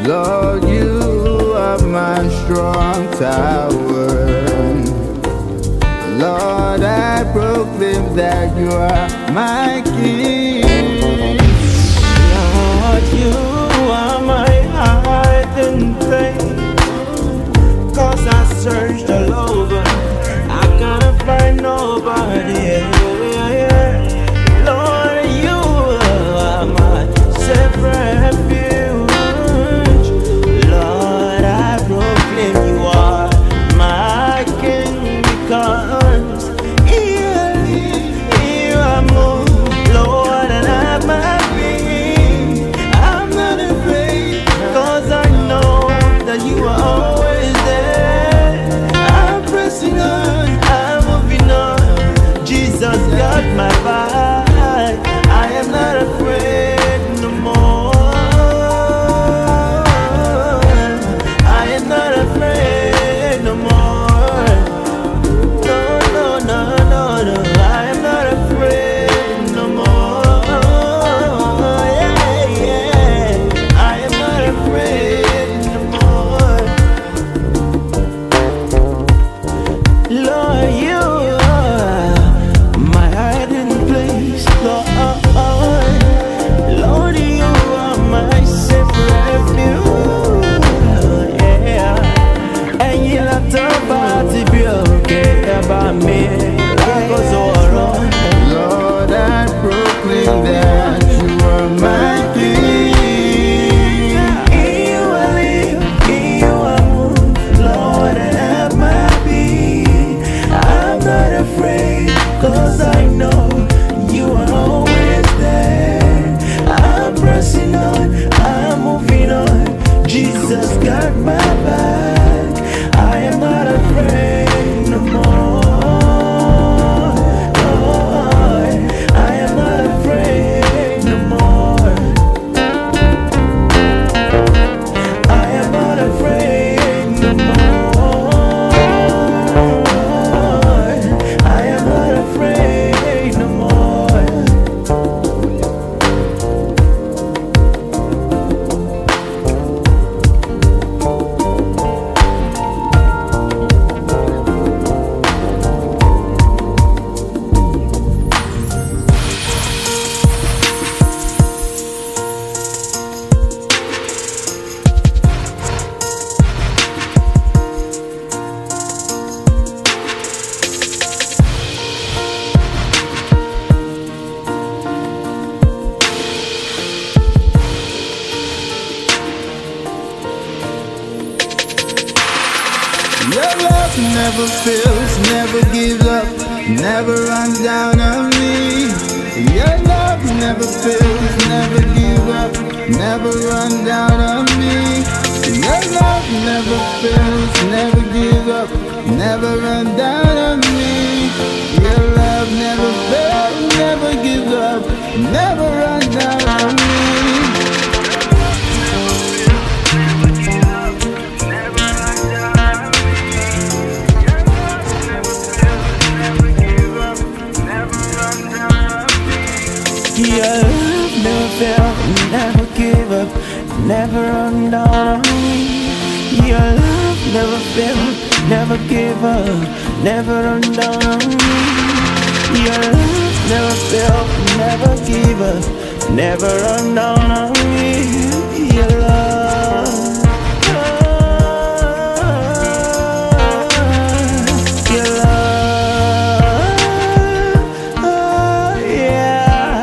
Lord, you are my strong tower. Lord, I proclaim that you are my King. Lord, you are my hiding place. 'Cause I searched all over, I couldn't find nobody. Lord, you are my safe refuge. Lord, I proclaim you are my King, because you are moved, Lord, and I'm my being. I'm not afraid, 'cause I know that you are always there. I'm pressing on, I'm moving on. Jesus got my back. I am not afraid no more. I am not afraid no more. No, no, no, no, no. I am not afraid no more. Yeah, yeah. I am not afraid no more. Lord, you are my hiding place. Lord, you are my safe refuge. Yeah. And you love to party, be okay about me. Like a Zorro. Lord, I proclaim that you are my King. You are live, you are moved, Lord, and have my being. I'm not afraid, 'cause I know you are always there. I'm pressing on, I'm moving on. Jesus got my back. I am not afraid no more. Lord, I am not afraid no more. I am not afraid no more. I am not afraid no more. Your love never fails, never gives up, never runs down on me. Your love never fails, never gives up, never runs down on me. Your love never fails, never gives up, never runs down on me. Your love never fails, never gives up, never runs down on me. Your love never fail, never give up, never run down on me. Your love never fail, never give up, never run down on me. Your love never fail, never give up, never run down on me. Your love, your love, yeah.